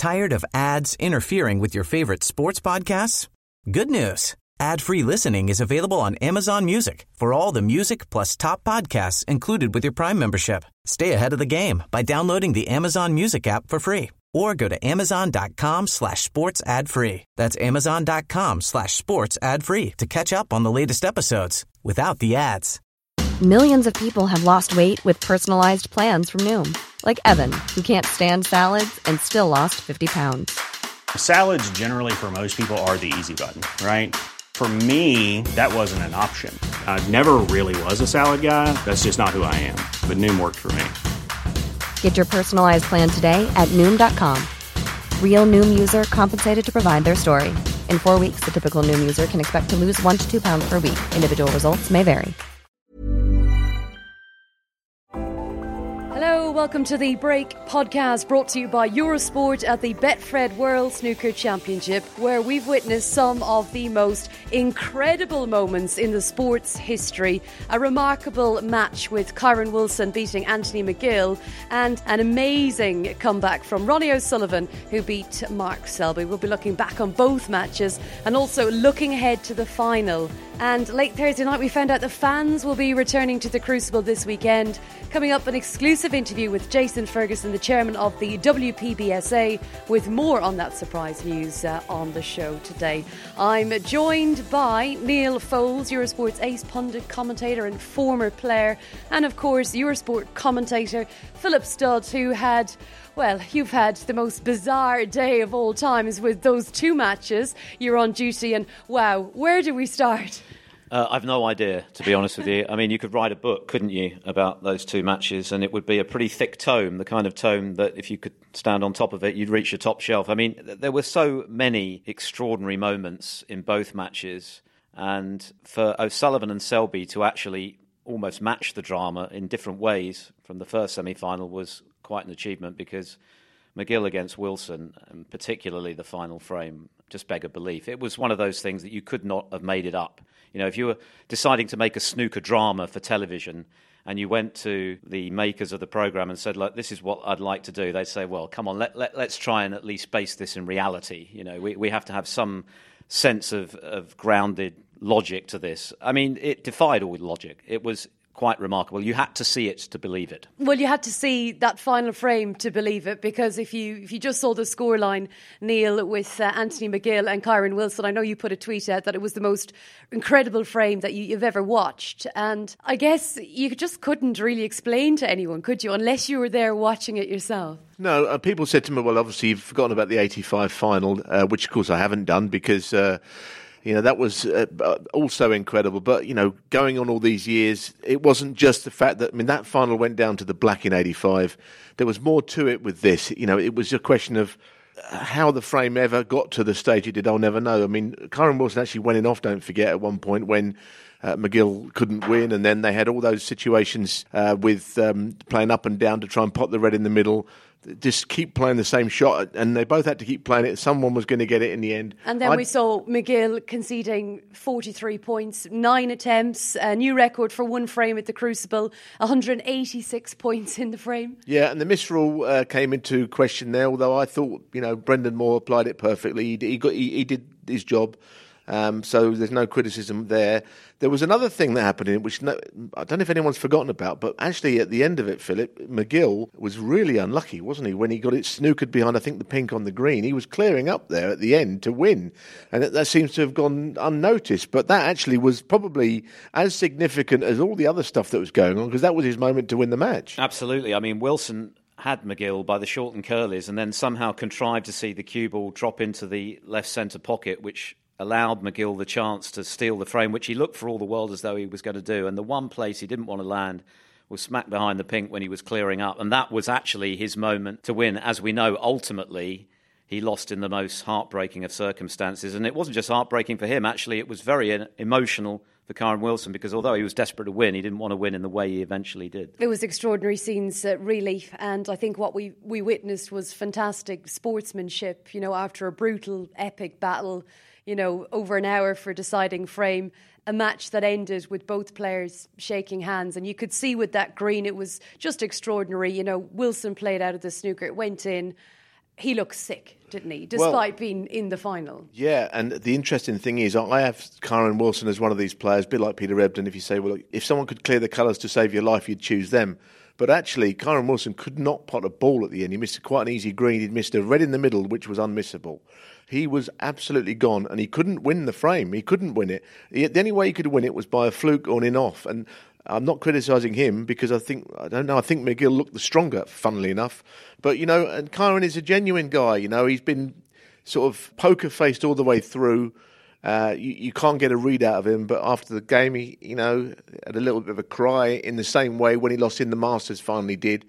Tired of ads interfering with your favorite sports podcasts? Good news. Ad-free listening is available on Amazon Music for all the music plus top podcasts included with your Prime membership. Stay ahead of the game by downloading the Amazon Music app for free or go to amazon.com/sports ad free. That's amazon.com/sports ad free to catch up on the latest episodes without the ads. Millions of people have lost weight with personalized plans from Noom. Like Evan, who can't stand salads and still lost 50 pounds. Salads generally for most people are the easy button, right? For me, that wasn't an option. I never really was a salad guy. That's just not who I am. But Noom worked for me. Get your personalized plan today at Noom.com. Real Noom user compensated to provide their story. In 4 weeks, the typical Noom user can expect to lose 1 to 2 pounds per week. Individual results may vary. Hello, welcome to the Break podcast brought to you by Eurosport at the Betfred World Snooker Championship, where we've witnessed some of the most incredible moments in the sport's history. A remarkable match with Kyron Wilson beating Anthony McGill and an amazing comeback from Ronnie O'Sullivan, who beat Mark Selby. We'll be looking back on both matches and also looking ahead to the final. And late Thursday night we found out the fans will be returning to the Crucible this weekend. Coming up, an exclusive interview with Jason Ferguson, the chairman of the WPBSA, with more on that surprise news on the show today. I'm joined by Neil Foles, Eurosport's ace pundit, commentator and former player, and of course Eurosport commentator Philip Studd, who had... Well, you've had the most bizarre day of all times with those two matches. You're on duty and, wow, where do we start? I've no idea, to be honest with you. I mean, you could write a book, couldn't you, about those two matches, and it would be a pretty thick tome, the kind of tome that if you could stand on top of it, you'd reach the top shelf. I mean, there were so many extraordinary moments in both matches, and for O'Sullivan and Selby to actually almost match the drama in different ways from the first semi-final was quite an achievement, because McGill against Wilson, and particularly the final frame, just beggar belief. It was one of those things that you could not have made it up. You know, if you were deciding to make a snooker drama for television and you went to the makers of the programme and said, look, this is what I'd like to do, they'd say, well, come on, let's try and at least base this in reality. You know, we have to have some sense of grounded logic to this. I mean, it defied all logic. It was quite remarkable. You had to see it to believe it. Well, you had to see that final frame to believe it, because if you just saw the scoreline, Neil, with Anthony McGill and Kyron Wilson, I know you put a tweet out that it was the most incredible frame that you've ever watched. And I guess you just couldn't really explain to anyone, could you, unless you were there watching it yourself? No, people said to me, well, obviously you've forgotten about the 85 final, which of course I haven't done, because... that was also incredible. But, going on all these years, it wasn't just the fact that, that final went down to the black in 85. There was more to it with this. It was a question of how the frame ever got to the stage it did, I'll never know. I mean, Kyron Wilson actually went off, don't forget, at one point when McGill couldn't win. And then they had all those situations with playing up and down to try and pot the red in the middle. Just keep playing the same shot, and they both had to keep playing it. Someone was going to get it in the end. And then we saw McGill conceding 43 points, 9 attempts, a new record for one frame at the Crucible, 186 points in the frame. Yeah, and the misrule came into question there, although I thought, Brendan Moore applied it perfectly. He did his job. So there's no criticism there. There was another thing that happened in it, which I don't know if anyone's forgotten about, but actually at the end of it, Philip, McGill was really unlucky, wasn't he, when he got it snookered behind, I think, the pink on the green. He was clearing up there at the end to win, and that seems to have gone unnoticed. But that actually was probably as significant as all the other stuff that was going on, because that was his moment to win the match. Absolutely. I mean, Wilson had McGill by the short and curlies and then somehow contrived to see the cue ball drop into the left centre pocket, which allowed McGill the chance to steal the frame, which he looked for all the world as though he was going to do. And the one place he didn't want to land was smack behind the pink when he was clearing up. And that was actually his moment to win. As we know, ultimately, he lost in the most heartbreaking of circumstances. And it wasn't just heartbreaking for him. Actually, it was very emotional for Kyron Wilson, because although he was desperate to win, he didn't want to win in the way he eventually did. It was extraordinary scenes, really, and I think what we witnessed was fantastic sportsmanship, after a brutal, epic battle, over an hour for deciding frame, a match that ended with both players shaking hands. And you could see with that green, it was just extraordinary. Wilson played out of the snooker, it went in. he looked sick, didn't he, despite being in the final? Yeah, and the interesting thing is I have Kyren Wilson as one of these players, a bit like Peter Ebdon. If you say, well, look, if someone could clear the colours to save your life, you'd choose them. But actually, Kyren Wilson could not pot a ball at the end. He missed quite an easy green. He'd missed a red in the middle, which was unmissable. He was absolutely gone, and he couldn't win the frame. He couldn't win it. The only way he could win it was by a fluke or an in-off. And I'm not criticising him because I think McGill looked the stronger, funnily enough. But, and Kyren is a genuine guy. He's been sort of poker-faced all the way through. You can't get a read out of him, but after the game, he, had a little bit of a cry in the same way when he lost in the Masters finally did.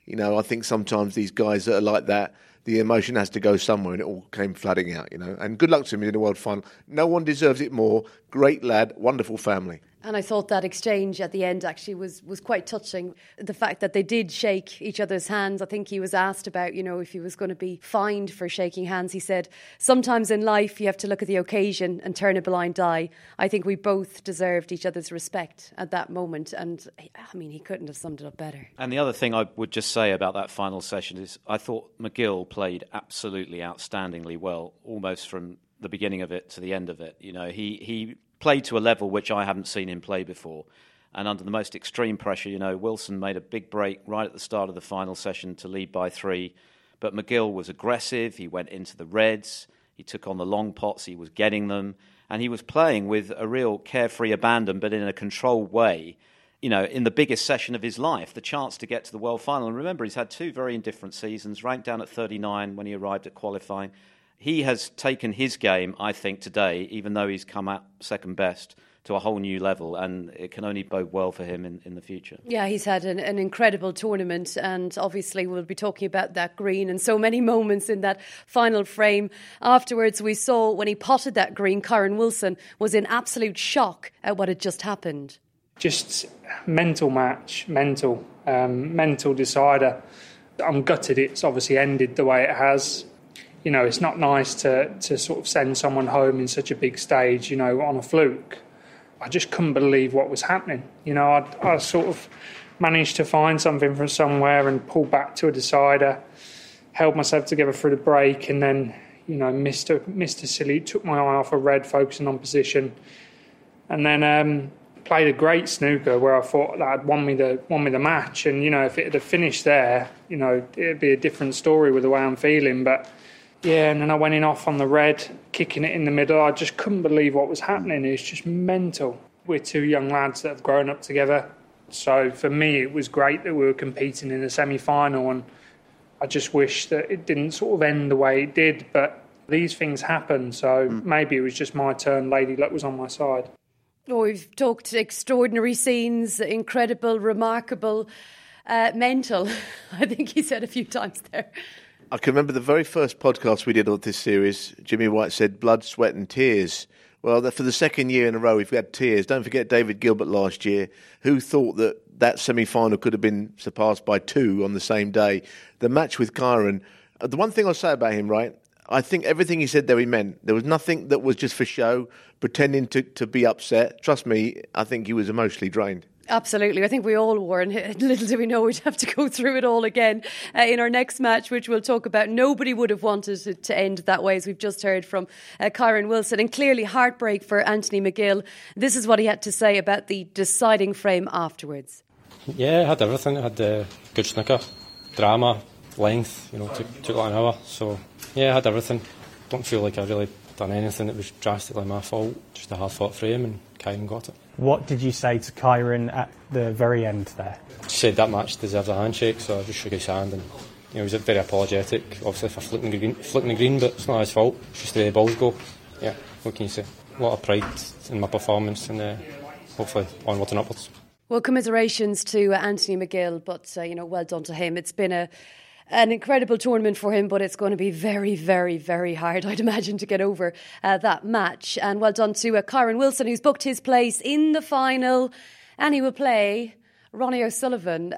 I think sometimes these guys that are like that, the emotion has to go somewhere, and it all came flooding out, And good luck to him in the World Final. No one deserves it more. Great lad, wonderful family. And I thought that exchange at the end actually was quite touching. The fact that they did shake each other's hands. I think he was asked about, if he was going to be fined for shaking hands. He said, sometimes in life you have to look at the occasion and turn a blind eye. I think we both deserved each other's respect at that moment. And he couldn't have summed it up better. And the other thing I would just say about that final session is I thought McGill played absolutely outstandingly well, almost from the beginning of it to the end of it. He played to a level which I haven't seen him play before. And under the most extreme pressure, Wilson made a big break right at the start of the final session to lead by 3. But McGill was aggressive. He went into the reds. He took on the long pots. He was getting them. And he was playing with a real carefree abandon, but in a controlled way, in the biggest session of his life, the chance to get to the World Final. And remember, he's had 2 very indifferent seasons, ranked down at 39 when he arrived at qualifying. He has taken his game, I think, today, even though he's come out second best, to a whole new level, and it can only bode well for him in the future. Yeah, he's had an incredible tournament, and obviously we'll be talking about that green and so many moments in that final frame. Afterwards, we saw when he potted that green, Kyren Wilson was in absolute shock at what had just happened. Just mental match, mental decider. I'm gutted it's obviously ended the way it has. It's not nice to sort of send someone home in such a big stage, on a fluke. I just couldn't believe what was happening. I sort of managed to find something from somewhere and pull back to a decider, held myself together through the break, and then, missed a silly, took my eye off a red, focusing on position, and then played a great snooker where I thought that had won me the match. And, if it had finished there, it'd be a different story with the way I'm feeling, but... Yeah, and then I went in off on the red, kicking it in the middle. I just couldn't believe what was happening. It's just mental. We're 2 young lads that have grown up together. So for me, it was great that we were competing in the semi-final, and I just wish that it didn't sort of end the way it did. But these things happen, so maybe it was just my turn. Lady Luck was on my side. Oh, we've talked extraordinary scenes, incredible, remarkable, mental. I think he said a few times there. I can remember the very first podcast we did of this series, Jimmy White said blood, sweat and tears. Well, for the second year in a row, we've had tears. Don't forget David Gilbert last year. Who thought that semi-final could have been surpassed by 2 on the same day? The match with Kyren, the one thing I'll say about him, right, I think everything he said there he meant. There was nothing that was just for show, pretending to be upset. Trust me, I think he was emotionally drained. Absolutely. I think we all were, and little do we know we'd have to go through it all again in our next match, which we'll talk about. Nobody would have wanted it to end that way, as we've just heard from Kyren Wilson, and clearly heartbreak for Anthony McGill. This is what he had to say about the deciding frame afterwards. Yeah, I had everything. I had good snooker, drama, length, took like an hour. So, yeah, I had everything. Don't feel like I really done anything that was drastically my fault. Just a hard-fought frame, and Kyren got it. What did you say to Kyren at the very end there? She said that match deserves a handshake, so I just shook his hand, and he was very apologetic, obviously, for flicking the green, but it's not his fault. It's just the way the balls go. Yeah, what can you say? A lot of pride in my performance, and hopefully onwards and upwards. Well, commiserations to Anthony McGill, but well done to him. It's been an incredible tournament for him, but it's going to be very, very, very hard, I'd imagine, to get over that match. And well done to Kyren Wilson, who's booked his place in the final, and he will play Ronnie O'Sullivan.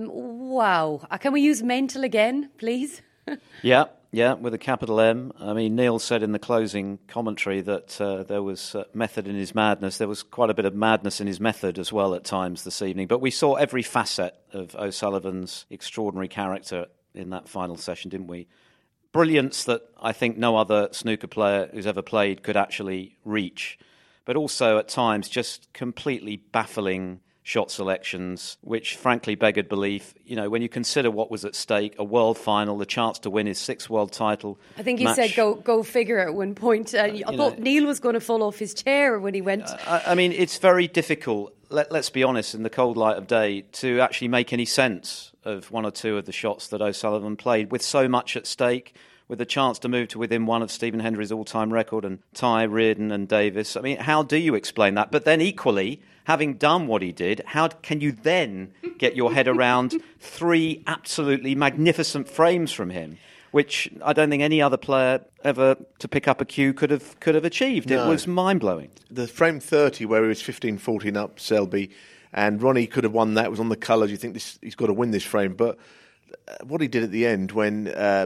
Wow. Can we use mental again, please? Yeah, with a capital M. I mean, Neil said in the closing commentary that there was method in his madness. There was quite a bit of madness in his method as well at times this evening. But we saw every facet of O'Sullivan's extraordinary character in that final session, didn't we? brilliance that I think no other snooker player who's ever played could actually reach, but also at times just completely baffling shot selections, which frankly beggared belief. You know, when you consider what was at stake, a world final, the chance to win his 6th world title. I think he said go figure at one point. I thought Neil was going to fall off his chair when he went. I mean, it's very difficult, let's be honest, in the cold light of day, to actually make any sense of one or two of the shots that O'Sullivan played, with so much at stake, with a chance to move to within one of Stephen Hendry's all-time record and tie Reardon and Davis. I mean, how do you explain that? But then equally, having done what he did, how can you then get your head around 3 absolutely magnificent frames from him, which I don't think any other player ever to pick up a cue could have achieved? No. It was mind-blowing. The frame 30, where he was 15-14 up, Selby, and Ronnie could have won that. It was on the colours. You think he's got to win this frame, but what he did at the end, when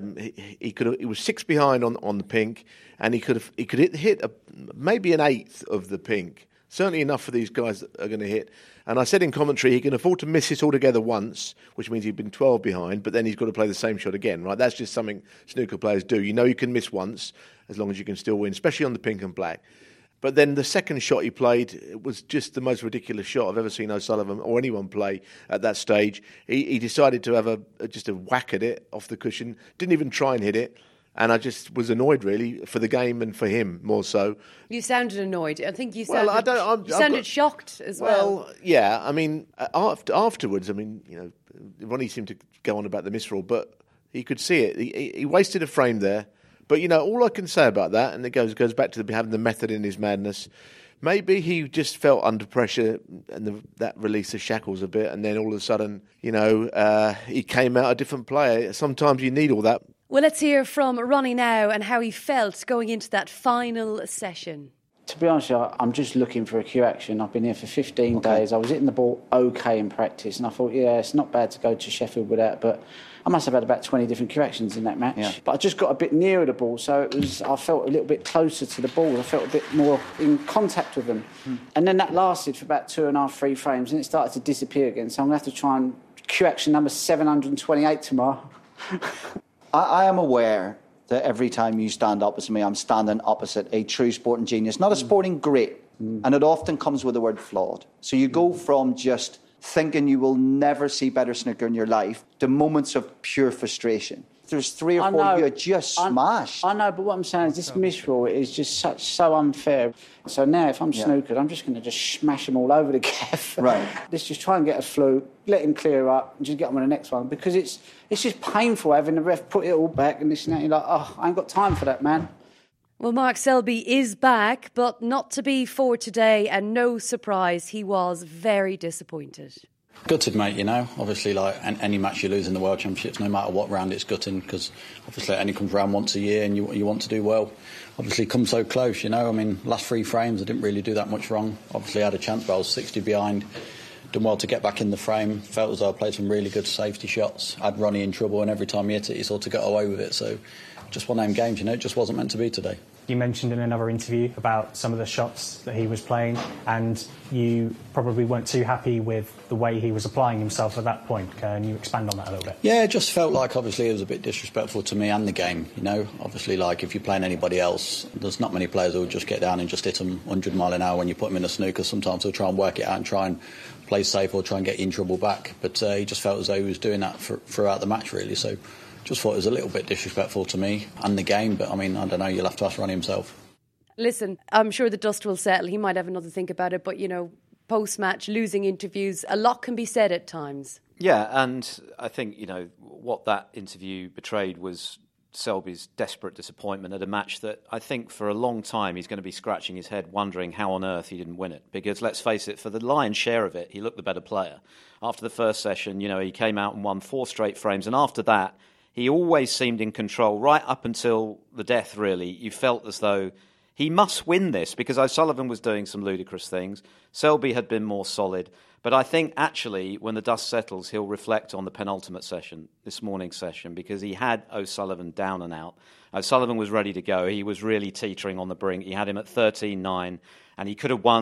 he was 6 behind on the pink, and he could hit maybe an 1/8 of the pink. Certainly enough for these guys that are going to hit. And I said in commentary, he can afford to miss this altogether once, which means he'd been 12 behind, but then he's got to play the same shot again, right? That's just something snooker players do. You know you can miss once, as long as you can still win, especially on the pink and black. But then the second shot he played, it was just the most ridiculous shot I've ever seen O'Sullivan or anyone play at that stage. He decided to have just a whack at it off the cushion, didn't even try and hit it. And I just was annoyed, really, for the game and for him more so. You sounded annoyed. I think you sounded shocked as well. Well, yeah. I mean, afterwards, I mean, you know, Ronnie seemed to go on about the misroll, but he could see it. He wasted a frame there. But, you know, all I can say about that, and it goes back to having the method in his madness, maybe he just felt under pressure and that released the shackles a bit, and then all of a sudden, you know, he came out a different player. Sometimes you need all that. Well, let's hear from Ronnie now and how he felt going into that final session. To be honest, I'm just looking for a cue action. I've been here for 15 days. I was hitting the ball okay in practice, and I thought, yeah, it's not bad to go to Sheffield with that, but I must have had about 20 different cue actions in that match. Yeah. But I just got a bit nearer the ball, so I felt a little bit closer to the ball. I felt a bit more in contact with them. And then that lasted for about 2.5, 3 frames, and it started to disappear again. So I'm going to have to try and cue action number 728 tomorrow. I am aware that every time you stand opposite me, I'm standing opposite a true sporting genius, not a sporting great. And it often comes with the word flawed. So you go from just thinking you will never see better snooker in your life to moments of pure frustration. There's 3 or 4 of you are just smashed. I know, but what I'm saying is this misroll is just so unfair. So now if I'm snookered, I'm just going to just smash them all over the gaff. Right. Let's just try and get a fluke, let him clear up, and just get on with the next one. Because it's just painful having the ref put it all back and this and that. You're like, oh, I ain't got time for that, man. Well, Mark Selby is back, but not to be for today, and no surprise, he was very disappointed. Gutted, mate, you know. Obviously, like any match you lose in the World Championships, no matter what round, it's gutting, because obviously it only comes around once a year and you want to do well. Obviously, come so close, you know. I mean, last 3 frames, I didn't really do that much wrong. Obviously, I had a chance, but I was 60 behind. Done well to get back in the frame. Felt as though I played some really good safety shots. Had Ronnie in trouble, and every time he hit it, he sort of got away with it. So, just one of them games, you know. It just wasn't meant to be today. You mentioned in another interview about some of the shots that he was playing, and you probably weren't too happy with the way he was applying himself at that point. Can you expand on that a little bit? Yeah, it just felt like, obviously, it was a bit disrespectful to me and the game, you know. Obviously, like, if you're playing anybody else, there's not many players who will just get down and just hit them 100 mile an hour when you put them in a snooker. Sometimes they'll try and work it out and try and play safe or try and get you in trouble back. But he just felt as though he was doing that throughout the match, really. So just thought it was a little bit disrespectful to me and the game. But, I mean, I don't know, you'll have to ask Ronnie himself. Listen, I'm sure the dust will settle. He might have another think about it, but, you know, post-match, losing interviews, a lot can be said at times. Yeah, and I think, you know, what that interview betrayed was Selby's desperate disappointment at a match that I think for a long time he's going to be scratching his head wondering how on earth he didn't win it. Because, let's face it, for the lion's share of it, he looked the better player. After the first session, you know, he came out and won 4 straight frames, and after that, he always seemed in control right up until the death, really. You felt as though he must win this, because O'Sullivan was doing some ludicrous things. Selby had been more solid. But I think, actually, when the dust settles, he'll reflect on the penultimate session, this morning's session, because he had O'Sullivan down and out. O'Sullivan was ready to go. He was really teetering on the brink. He had him at 13-9, and he could have won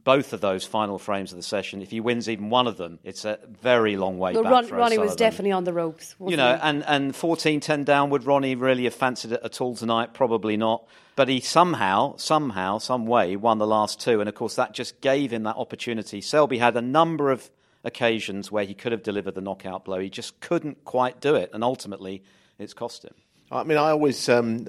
both of those final frames of the session, if he wins even one of them, it's a very long way back for Ronnie was O'Sullivan. definitely on the ropes, wasn't he? And 14-10 down, would Ronnie really have fancied it at all tonight? Probably not. But he somehow, some way, won the last two. And, of course, that just gave him that opportunity. Selby had a number of occasions where he could have delivered the knockout blow. He just couldn't quite do it. And ultimately, it's cost him. I mean, I always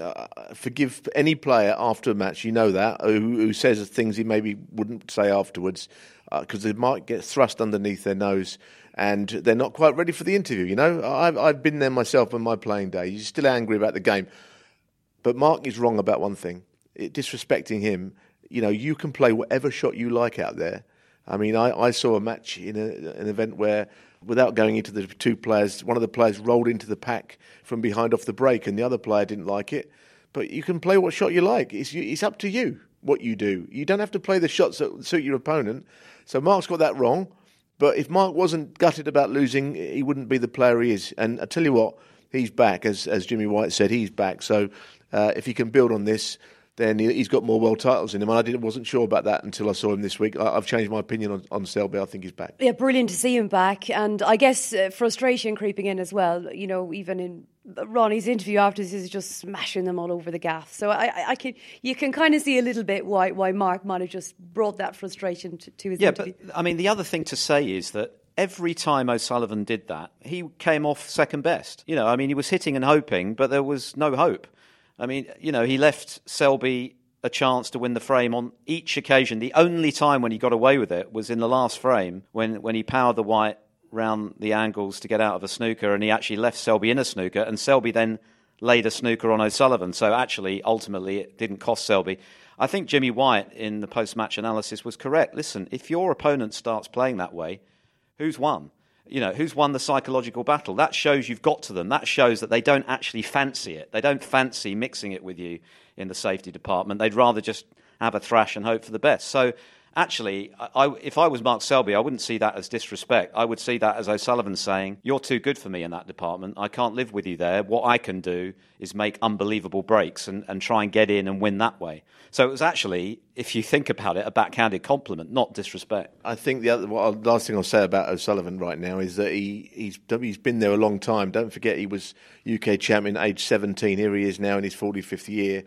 forgive any player after a match, you know that, who says things he maybe wouldn't say afterwards, because they might get thrust underneath their nose and they're not quite ready for the interview, you know. I've been there myself in my playing days. You're still angry about the game. But Mark is wrong about one thing. Disrespecting him, you know, you can play whatever shot you like out there. I mean, I saw a match in an event where, without going into the two players, one of the players rolled into the pack from behind off the break and the other player didn't like it. But you can play what shot you like. It's up to you what you do. You don't have to play the shots that suit your opponent. So Mark's got that wrong. But if Mark wasn't gutted about losing, he wouldn't be the player he is. And I tell you what, he's back, as Jimmy White said, he's back. So if he can build on this, then he's got more world titles in him. And I wasn't sure about that until I saw him this week. I've changed my opinion on Selby. I think he's back. Yeah, brilliant to see him back. And I guess frustration creeping in as well. You know, even in Ronnie's interview after this, is just smashing them all over the gaff. So you can kind of see a little bit why Mark might have just brought that frustration to his interview. But I mean, the other thing to say is that every time O'Sullivan did that, he came off second best. You know, I mean, he was hitting and hoping, but there was no hope. I mean, you know, he left Selby a chance to win the frame on each occasion. The only time when he got away with it was in the last frame when he powered the white round the angles to get out of a snooker, and he actually left Selby in a snooker, and Selby then laid a snooker on O'Sullivan. So actually, ultimately, it didn't cost Selby. I think Jimmy White in the post-match analysis was correct. Listen, if your opponent starts playing that way, who's won? You know, who's won the psychological battle? That shows you've got to them. That shows that they don't actually fancy it. They don't fancy mixing it with you in the safety department. They'd rather just have a thrash and hope for the best. So actually, if I was Mark Selby, I wouldn't see that as disrespect. I would see that as O'Sullivan saying, you're too good for me in that department. I can't live with you there. What I can do is make unbelievable breaks and try and get in and win that way. So it was actually, if you think about it, a backhanded compliment, not disrespect. I think the last thing I'll say about O'Sullivan right now is that he's been there a long time. Don't forget he was UK champion age 17. Here he is now in his 45th year.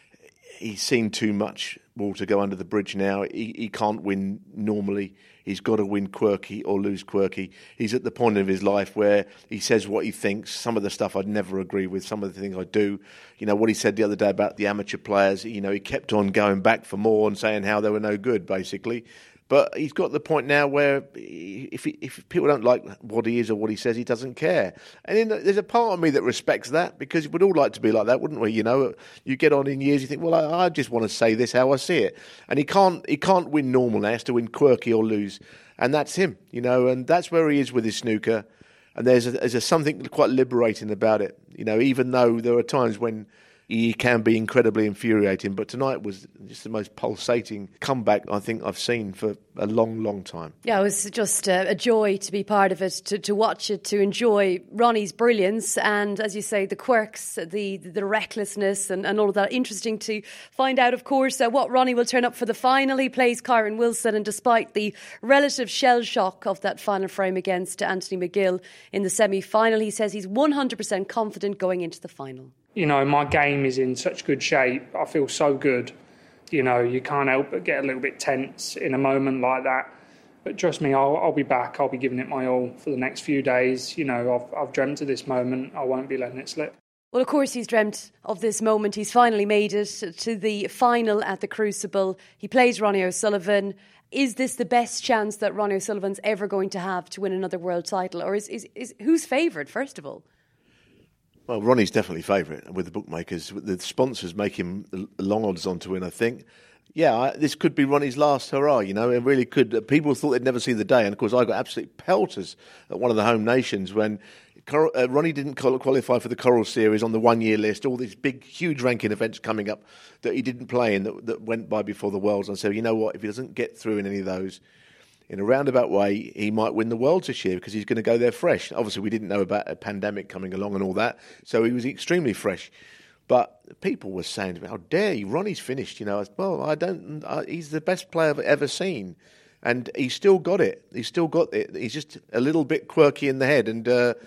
He's seen too much water go under the bridge now. He can't win normally. He's got to win quirky or lose quirky. He's at the point of his life where he says what he thinks. Some of the stuff I'd never agree with. Some of the things I do. You know, what he said the other day about the amateur players, you know, he kept on going back for more and saying how they were no good, basically. But he's got the point now where if people don't like what he is or what he says, he doesn't care. And there's a part of me that respects that, because we'd all like to be like that, wouldn't we? You know, you get on in years, you think, well, I just want to say this how I see it. And he can't win normal now. He has to win quirky or lose. And that's him, you know, and that's where he is with his snooker. And there's something quite liberating about it, you know, even though there are times when he can be incredibly infuriating, but tonight was just the most pulsating comeback I think I've seen for a long, long time. Yeah, it was just a joy to be part of it, to watch it, to enjoy Ronnie's brilliance and, as you say, the quirks, the recklessness and all of that. Interesting to find out, of course, what Ronnie will turn up for the final. He plays Kyron Wilson, and despite the relative shell shock of that final frame against Anthony McGill in the semi-final, he says he's 100% confident going into the final. You know, my game is in such good shape. I feel so good. You know, you can't help but get a little bit tense in a moment like that. But trust me, I'll be back. I'll be giving it my all for the next few days. You know, I've dreamt of this moment. I won't be letting it slip. Well, of course, he's dreamt of this moment. He's finally made it to the final at the Crucible. He plays Ronnie O'Sullivan. Is this the best chance that Ronnie O'Sullivan's ever going to have to win another world title? Or is who's favoured, first of all? Well, Ronnie's definitely favourite with the bookmakers. The sponsors make him long odds on to win, I think. Yeah, this could be Ronnie's last hurrah, you know, it really could. People thought they'd never see the day. And, of course, I got absolute pelters at one of the home nations when Ronnie didn't qualify for the Coral Series on the one-year list, all these big, huge ranking events coming up that he didn't play in that went by before the Worlds. And I said, you know what, if he doesn't get through in any of those, in a roundabout way, he might win the Worlds this year because he's going to go there fresh. Obviously, we didn't know about a pandemic coming along and all that, so he was extremely fresh. But people were saying to me, how dare you, Ronnie's finished, I said, well, he's the best player I've ever seen. And he's still got it. He's just a little bit quirky in the head. And,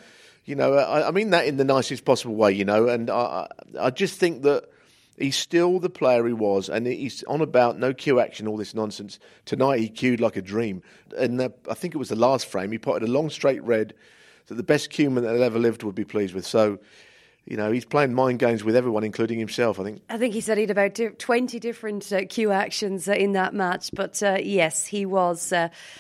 I mean that in the nicest possible way, And I just think that he's still the player he was. And he's on about no cue action, all this nonsense. Tonight he cued like a dream. And I think it was the last frame. He potted a long straight red that the best cueman that ever lived would be pleased with. So, he's playing mind games with everyone, including himself, I think. I think he said he had about 20 different cue actions in that match. But yes, he was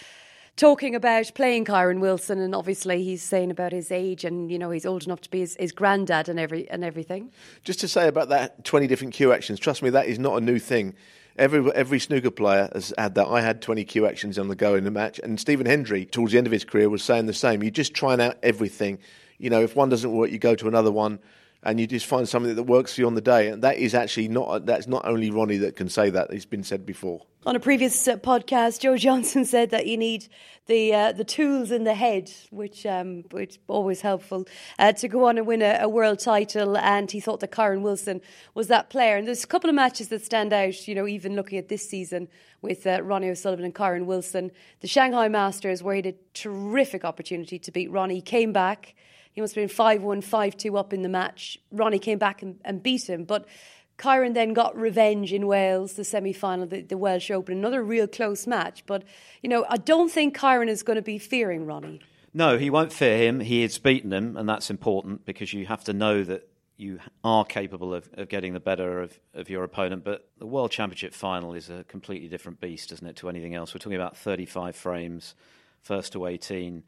talking about playing Kyren Wilson, and obviously he's saying about his age and, he's old enough to be his granddad and everything. Just to say about that 20 different cue actions, trust me, that is not a new thing. Every snooker player has had that. I had 20 cue actions on the go in the match, and Stephen Hendry, towards the end of his career, was saying the same. You're just trying out everything. If one doesn't work, you go to another one, and you just find something that works for you on the day. And that is actually that's not only Ronnie that can say that. It's been said before. On a previous podcast, Joe Johnson said that you need the tools in the head, which always helpful, to go on and win a world title. And he thought that Kyren Wilson was that player. And there's a couple of matches that stand out, even looking at this season with Ronnie O'Sullivan and Kyren Wilson. The Shanghai Masters, where he had a terrific opportunity to beat Ronnie. He came back. He must have been 5-1, 5-2 up in the match. Ronnie came back and beat him. But Kyren then got revenge in Wales, the semi-final, the Welsh Open, another real close match. But, I don't think Kyren is going to be fearing Ronnie. No, he won't fear him. He has beaten him, and that's important because you have to know that you are capable of getting the better of your opponent. But the World Championship final is a completely different beast, isn't it, to anything else? We're talking about 35 frames, first to 18.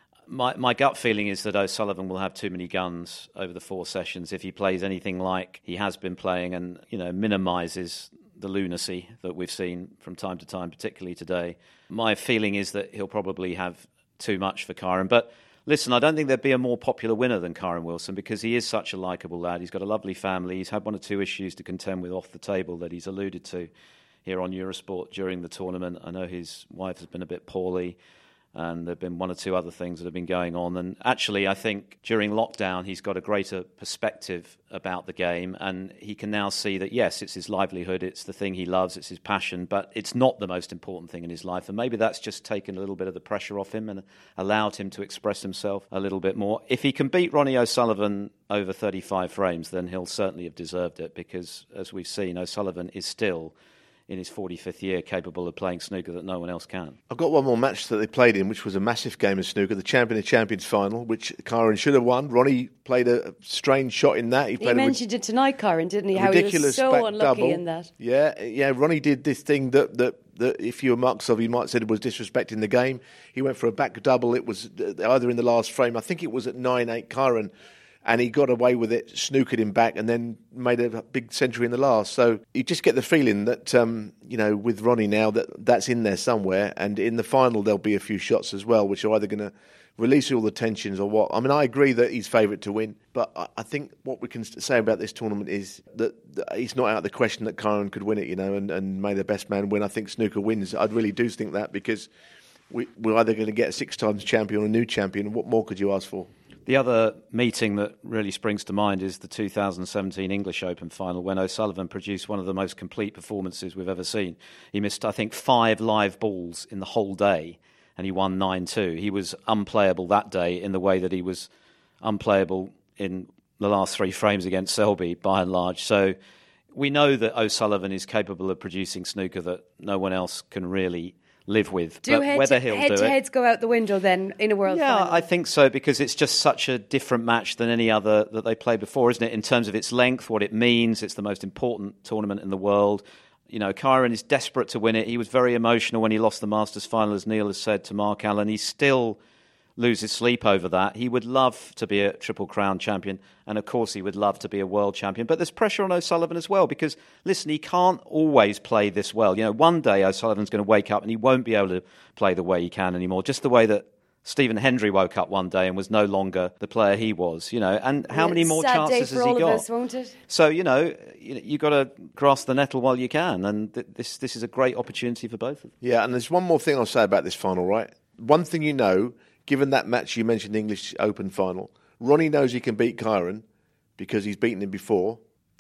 My gut feeling is that O'Sullivan will have too many guns over the 4 sessions if he plays anything like he has been playing and, minimises the lunacy that we've seen from time to time, particularly today. My feeling is that he'll probably have too much for Kyren. But listen, I don't think there'd be a more popular winner than Kyren Wilson because he is such a likeable lad. He's got a lovely family. He's had 1 or 2 issues to contend with off the table that he's alluded to here on Eurosport during the tournament. I know his wife has been a bit poorly. And there have been 1 or 2 other things that have been going on. And actually, I think during lockdown, he's got a greater perspective about the game. And he can now see that, yes, it's his livelihood, it's the thing he loves, it's his passion, but it's not the most important thing in his life. And maybe that's just taken a little bit of the pressure off him and allowed him to express himself a little bit more. If he can beat Ronnie O'Sullivan over 35 frames, then he'll certainly have deserved it because, as we've seen, O'Sullivan is still in his 45th year, capable of playing snooker that no one else can. I've got one more match that they played in, which was a massive game of snooker, the Champion of Champions final, which Kyren should have won. Ronnie played a strange shot in that. He mentioned it tonight, Kyren, didn't he? How he was so unlucky double. In that. Yeah. Ronnie did this thing that if you were Marks of, you might have said it was disrespecting the game. He went for a back double. It was either in the last frame. I think it was at 9-8 Kyren. And he got away with it, snookered him back, and then made a big century in the last. So you just get the feeling that, with Ronnie now, that's in there somewhere. And in the final, there'll be a few shots as well, which are either going to release all the tensions or what. I mean, I agree that he's favourite to win. But I think what we can say about this tournament is that it's not out of the question that Kyren could win it, and may the best man win. I think snooker wins. I really do think that because we're either going to get a 6 times champion or a new champion. What more could you ask for? The other meeting that really springs to mind is the 2017 English Open final when O'Sullivan produced one of the most complete performances we've ever seen. He missed, I think, 5 live balls in the whole day and he won 9-2. He was unplayable that day in the way that he was unplayable in the last 3 frames against Selby by and large. So we know that O'Sullivan is capable of producing snooker that no one else can really live with. Head-to-heads go out the window then in a world final? Yeah, I think so, because it's just such a different match than any other that they played before, isn't it? In terms of its length, what it means, it's the most important tournament in the world. Kyren is desperate to win it. He was very emotional when he lost the Masters final, as Neil has said, to Mark Allen. He still loses sleep over that. He would love to be a Triple Crown champion, and of course he would love to be a world champion. But there's pressure on O'Sullivan as well, because, listen, he can't always play this well. One day O'Sullivan's going to wake up and he won't be able to play the way he can anymore, just the way that Stephen Hendry woke up one day and was no longer the player he was, and how many more chances has he got? Us, won't it? So, you've got to grasp the nettle while you can, and this is a great opportunity for both of them. Yeah, and there's one more thing I'll say about this final, right? One thing given that match you mentioned, the English Open final, Ronnie knows he can beat Kyren because he's beaten him before.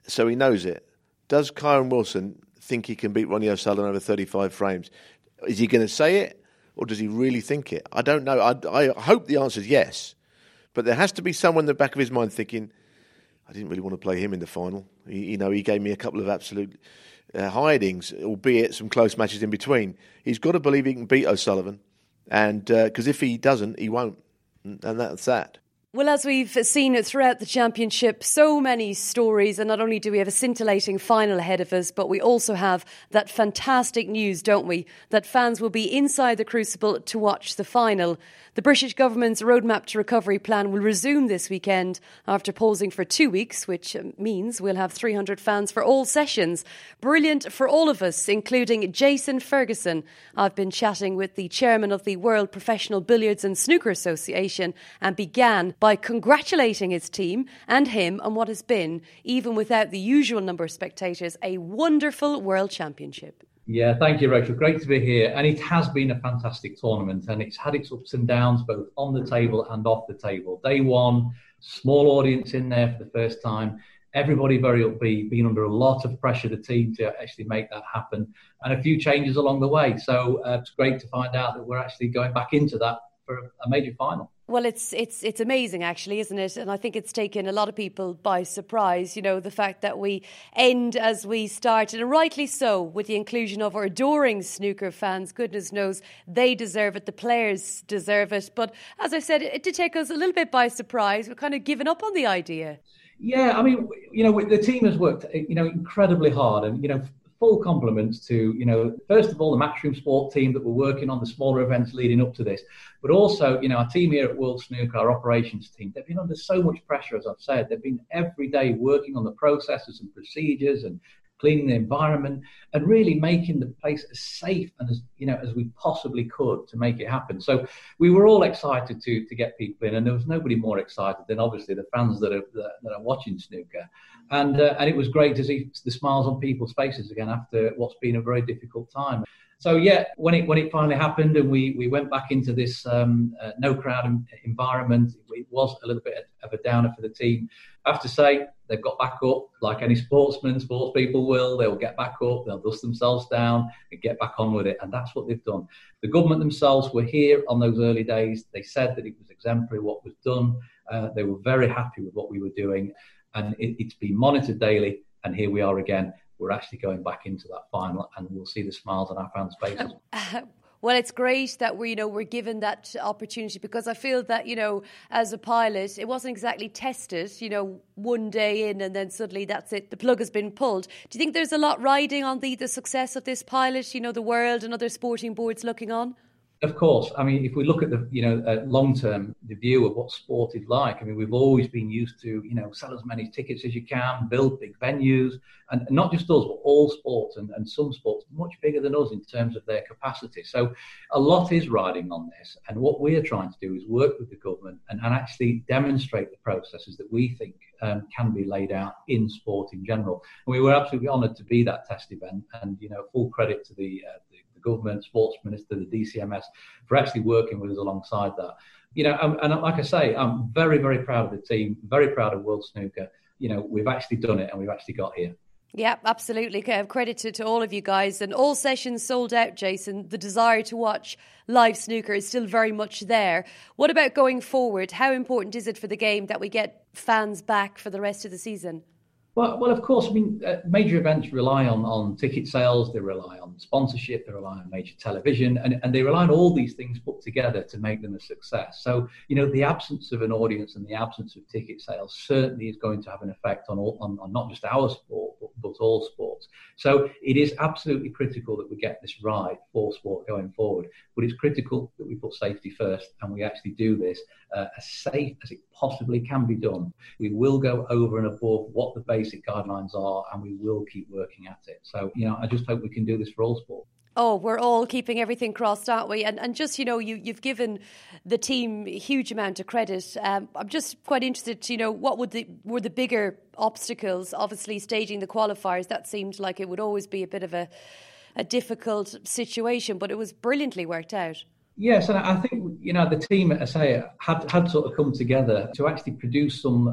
so he knows it. Does Kyron Wilson think he can beat Ronnie O'Sullivan over 35 frames? Is he going to say it, or does he really think it? I don't know. I hope the answer is yes. But there has to be someone in the back of his mind thinking, I didn't really want to play him in the final. He gave me a couple of absolute hidings, albeit some close matches in between. He's got to believe he can beat O'Sullivan, and because if he doesn't, he won't. And that's that. Well, as we've seen throughout the championship, so many stories, and not only do we have a scintillating final ahead of us, but we also have that fantastic news, don't we, that fans will be inside the Crucible to watch the final. The British government's Roadmap to Recovery plan will resume this weekend after pausing for 2 weeks, which means we'll have 300 fans for all sessions. Brilliant for all of us, including Jason Ferguson. I've been chatting with the chairman of the World Professional Billiards and Snooker Association and began by congratulating his team and him on what has been, even without the usual number of spectators, a wonderful World Championship. Yeah, thank you, Rachel. Great to be here. And it has been a fantastic tournament, and it's had its ups and downs, both on the table and off the table. Day one, small audience in there for the first time. Everybody very upbeat, being under a lot of pressure, the team, to actually make that happen. And a few changes along the way. So it's great to find out that we're actually going back into that for a major final. Well, it's amazing, actually, isn't it? And I think it's taken a lot of people by surprise, the fact that we end as we started, and rightly so, with the inclusion of our adoring snooker fans. Goodness knows they deserve it. The players deserve it. But as I said, it did take us a little bit by surprise. We've kind of given up on the idea. Yeah, I mean, the team has worked, incredibly hard, and, full compliments to, first of all, the Matchroom Sport team that were working on the smaller events leading up to this, but also, our team here at World Snooker, our operations team. They've been under so much pressure, as I've said. They've been every day working on the processes and procedures and cleaning the environment and really making the place as safe and as we possibly could to make it happen. So we were all excited to get people in, and there was nobody more excited than obviously the fans that are watching snooker. And it was great to see the smiles on people's faces again after what's been a very difficult time. So yeah, when it finally happened and we went back into this no crowd environment, it was a little bit of a downer for the team. I have to say, they've got back up like any sports people will. They'll get back up, they'll dust themselves down and get back on with it. And that's what they've done. The government themselves were here on those early days. They said that it was exemplary what was done. They were very happy with what we were doing. And it's been monitored daily. And here we are again. We're actually going back into that final, and we'll see the smiles on our fans' faces. Well, it's great that we're given that opportunity, because I feel that, as a pilot, it wasn't exactly tested, one day in and then suddenly that's it. The plug has been pulled. Do you think there's a lot riding on the success of this pilot, the world and other sporting boards looking on? Of course. I mean, if we look at the, long-term, the view of what sport is like, I mean, we've always been used to, sell as many tickets as you can, build big venues, and not just us, but all sports and some sports much bigger than us in terms of their capacity. So a lot is riding on this. And what we're trying to do is work with the government and actually demonstrate the processes that we think can be laid out in sport in general. And we were absolutely honoured to be that test event, and, full credit to the government, sports minister, the DCMS, for actually working with us alongside that. And like I say, I'm very, very proud of the team, very proud of World Snooker. We've actually done it and we've actually got here. Yeah, absolutely. Credit to all of you guys. And all sessions sold out, Jason. The desire to watch live snooker is still very much there. What about going forward? How important is it for the game that we get fans back for the rest of the season? Well, of course, I mean, major events rely on ticket sales, they rely on sponsorship, they rely on major television, and they rely on all these things put together to make them a success. So, the absence of an audience and the absence of ticket sales certainly is going to have an effect on not just our sport, but all sports. So it is absolutely critical that we get this right for sport going forward. But it's critical that we put safety first and we actually do this as safe as it possibly can be done. We will go over and above what the basic guidelines are, and we will keep working at it. So, I just hope we can do this for all sport. Oh, we're all keeping everything crossed, aren't we? And just, you've given the team a huge amount of credit. I'm just quite interested, what were the bigger obstacles? Obviously, staging the qualifiers, that seemed like it would always be a bit of a difficult situation, but it was brilliantly worked out. Yes, and I think, the team, as I say, had sort of come together to actually produce some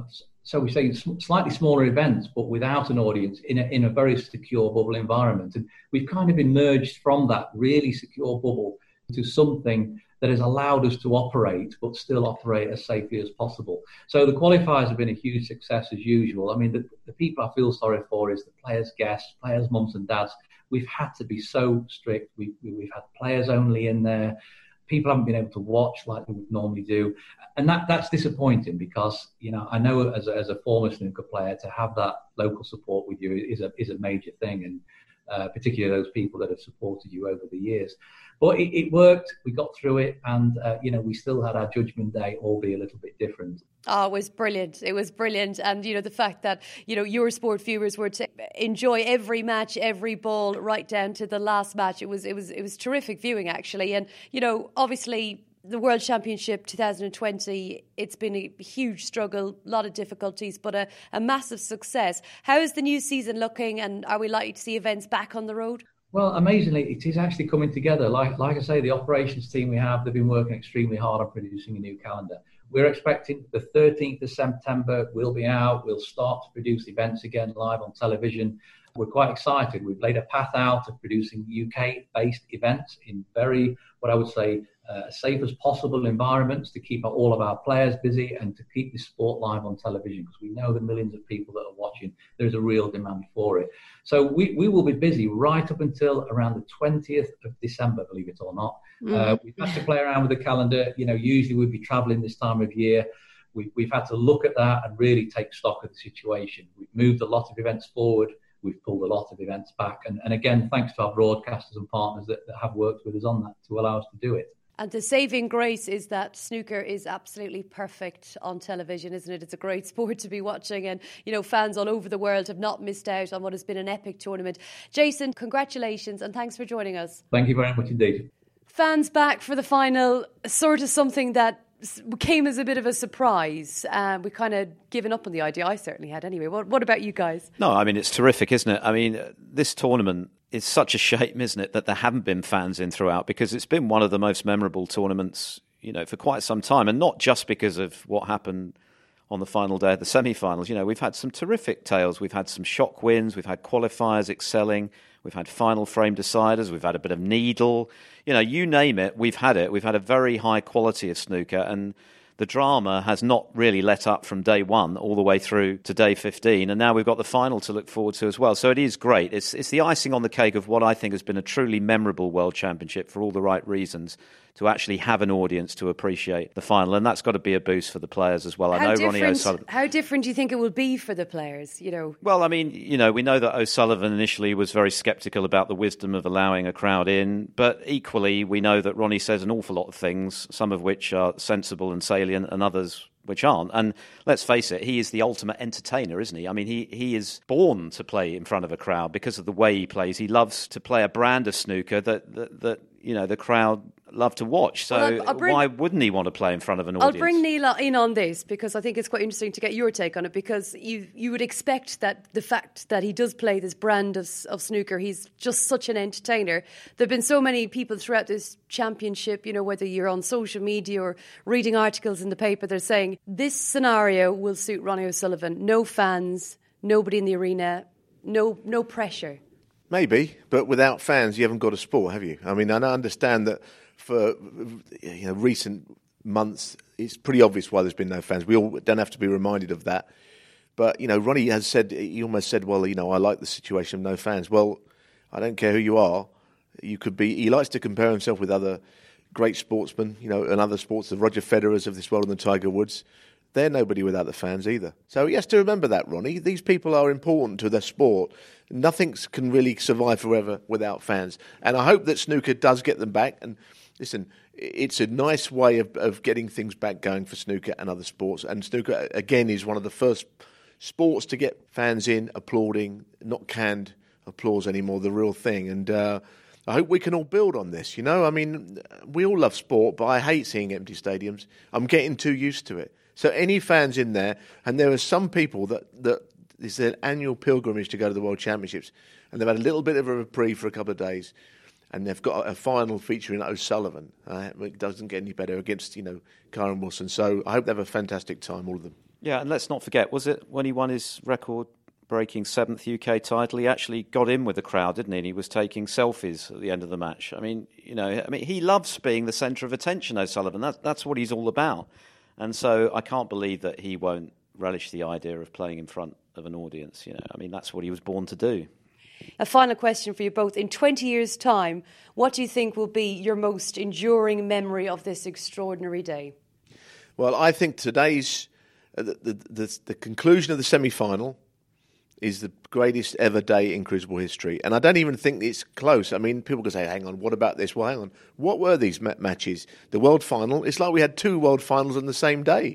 so we say slightly smaller events, but without an audience in a very secure bubble environment. And we've kind of emerged from that really secure bubble to something that has allowed us to operate, but still operate as safely as possible. So the qualifiers have been a huge success as usual. I mean, the people I feel sorry for is the players' guests, players' mums and dads. We've had to be so strict. We've had players only in there. People haven't been able to watch like they would normally do. And that's disappointing because, I know as a former snooker player, to have that local support with you is a major thing. And particularly those people that have supported you over the years. But it worked, we got through it, and, we still had our judgment day, albeit a little bit different. Oh, it was brilliant. It was brilliant. And, the fact that, Eurosport viewers were to enjoy every match, every ball, right down to the last match. It was terrific viewing, actually. And, obviously, the World Championship 2020, it's been a huge struggle, a lot of difficulties, but a massive success. How is the new season looking, and are we likely to see events back on the road? Well, amazingly, it is actually coming together. Like I say, the operations team we have, they've been working extremely hard on producing a new calendar. We're expecting the 13th of September, we'll be out. We'll start to produce events again live on television. We're quite excited. We've laid a path out of producing UK-based events in very, what I would say, safe as possible environments to keep all of our players busy and to keep this sport live on television, because we know the millions of people that are watching, there's a real demand for it. So we will be busy right up until around the 20th of December, believe it or not. We've had to play around with the calendar. Usually we'd be travelling this time of year. We've had to look at that and really take stock of the situation. We've moved a lot of events forward. We've pulled a lot of events back. And again, thanks to our broadcasters and partners that have worked with us on that to allow us to do it. And the saving grace is that snooker is absolutely perfect on television, isn't it? It's a great sport to be watching, and, fans all over the world have not missed out on what has been an epic tournament. Jason, congratulations and thanks for joining us. Thank you very much indeed. Fans back for the final, sort of something that came as a bit of a surprise. We kind of given up on the idea. I certainly had anyway. What about you guys? No, I mean, it's terrific, isn't it? I mean, this tournament, it's such a shame, isn't it, that there haven't been fans in throughout, because it's been one of the most memorable tournaments, for quite some time, and not just because of what happened on the final day of the semi-finals. We've had some terrific tales. We've had some shock wins. We've had qualifiers excelling. We've had final frame deciders. We've had a bit of needle. You name it, we've had it. We've had a very high quality of snooker, and the drama has not really let up from day one all the way through to day 15, and now we've got the final to look forward to as well. So it is great. It's the icing on the cake of what I think has been a truly memorable World Championship for all the right reasons, to actually have an audience to appreciate the final, and that's got to be a boost for the players as well. How different do you think it will be for the players? Well, I mean, we know that O'Sullivan initially was very sceptical about the wisdom of allowing a crowd in, but equally we know that Ronnie says an awful lot of things, some of which are sensible and salient and others which aren't. And let's face it, he is the ultimate entertainer, isn't he? I mean, he is born to play in front of a crowd because of the way he plays. He loves to play a brand of snooker that the crowd love to watch. So why wouldn't he want to play in front of an audience? I'll bring Neil in on this because I think it's quite interesting to get your take on it, because you would expect that the fact that he does play this brand of snooker, he's just such an entertainer. There have been so many people throughout this championship, whether you're on social media or reading articles in the paper, they're saying this scenario will suit Ronnie O'Sullivan. No fans, nobody in the arena, no pressure. Maybe, but without fans, you haven't got a sport, have you? I mean, and I understand that for recent months, it's pretty obvious why there's been no fans. We all don't have to be reminded of that. But, Ronnie has said, he almost said, well, I like the situation of no fans. Well, I don't care who you are. He likes to compare himself with other great sportsmen, and other sports, the Roger Federers of this world and the Tiger Woods. They're nobody without the fans either. So he has to remember that, Ronnie. These people are important to their sport. Nothing can really survive forever without fans. And I hope that snooker does get them back. And listen, it's a nice way of getting things back going for snooker and other sports. And snooker, again, is one of the first sports to get fans in, applauding, not canned applause anymore, the real thing. And I hope we can all build on this, I mean, we all love sport, but I hate seeing empty stadiums. I'm getting too used to it. So any fans in there, and there are some people that it's their annual pilgrimage to go to the World Championships, and they've had a little bit of a reprieve for a couple of days, and they've got a final featuring O'Sullivan. It doesn't get any better against, Kyren Wilson. So I hope they have a fantastic time, all of them. Yeah, and let's not forget, was it when he won his record-breaking 7th UK title, he actually got in with the crowd, didn't he? And he was taking selfies at the end of the match. I mean, he loves being the centre of attention, O'Sullivan. That's what he's all about. And so I can't believe that he won't relish the idea of playing in front of an audience. I mean, that's what he was born to do. A final question for you both. In 20 years' time, what do you think will be your most enduring memory of this extraordinary day? Well, I think today's the conclusion of the semi-final is the greatest ever day in Crucible history. And I don't even think it's close. I mean, people can say, hang on, what about this? Well, hang on. What were these matches? The World Final, it's like we had 2 World Finals on the same day.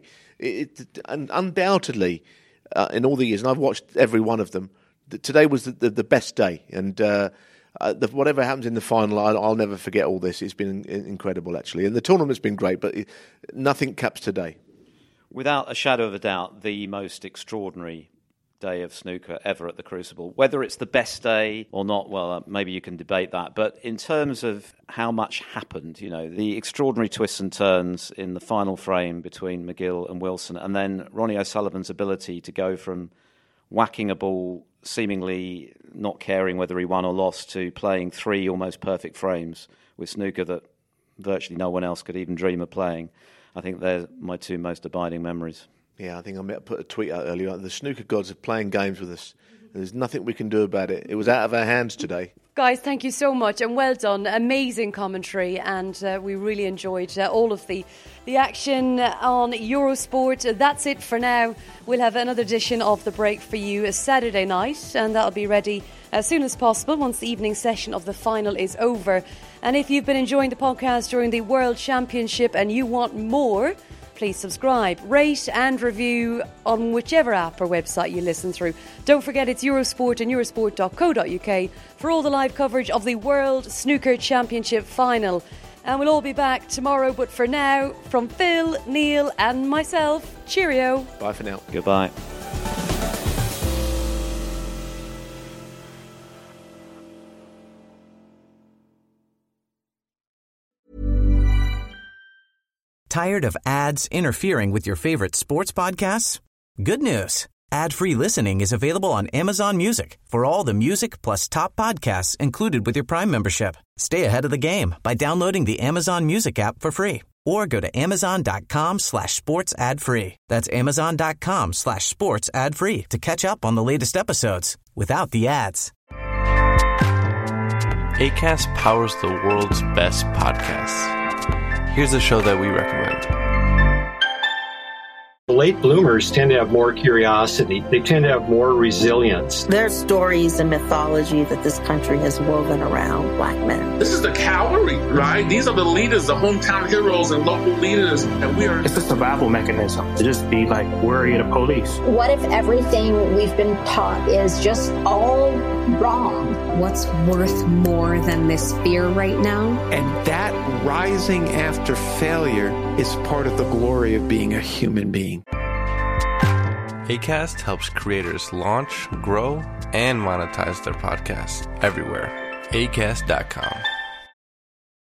And undoubtedly, in all the years, and I've watched every one of them, today was the best day. And whatever happens in the final, I'll never forget all this. It's been incredible, actually. And the tournament's been great, but nothing caps today. Without a shadow of a doubt, the most extraordinary day of snooker ever at the Crucible. Whether it's the best day or not, well, maybe you can debate that. But in terms of how much happened, the extraordinary twists and turns in the final frame between McGill and Wilson, and then Ronnie O'Sullivan's ability to go from whacking a ball, seemingly not caring whether he won or lost, to playing 3 almost perfect frames with snooker that virtually no one else could even dream of playing. I think they're my 2 most abiding memories. Yeah, I think I put a tweet out earlier. The snooker gods are playing games with us. There's nothing we can do about it. It was out of our hands today. Guys, thank you so much and well done. Amazing commentary, and we really enjoyed all of the action on Eurosport. That's it for now. We'll have another edition of The Break for you Saturday night, and that'll be ready as soon as possible once the evening session of the final is over. And if you've been enjoying the podcast during the World Championship and you want more, please subscribe, rate and review on whichever app or website you listen through. Don't forget it's Eurosport and eurosport.co.uk for all the live coverage of the World Snooker Championship final. And we'll all be back tomorrow, but for now, from Phil, Neil and myself, cheerio. Bye for now. Goodbye. Tired of ads interfering with your favorite sports podcasts? Good news. Ad-free listening is available on Amazon Music for all the music plus top podcasts included with your Prime membership. Stay ahead of the game by downloading the Amazon Music app for free or go to amazon.com/sports ad free. That's amazon.com/sports ad free to catch up on the latest episodes without the ads. Acast powers the world's best podcasts. Here's a show that we recommend. Late bloomers tend to have more curiosity. They tend to have more resilience. There's stories and mythology that this country has woven around Black men. This is the cavalry, right? These are the leaders, the hometown heroes and local leaders. And we are... It's a survival mechanism to just be like worried of police. What if everything we've been taught is just all wrong? What's worth more than this fear right now? And that rising after failure is part of the glory of being a human being. Acast helps creators launch, grow, and monetize their podcasts everywhere. Acast.com.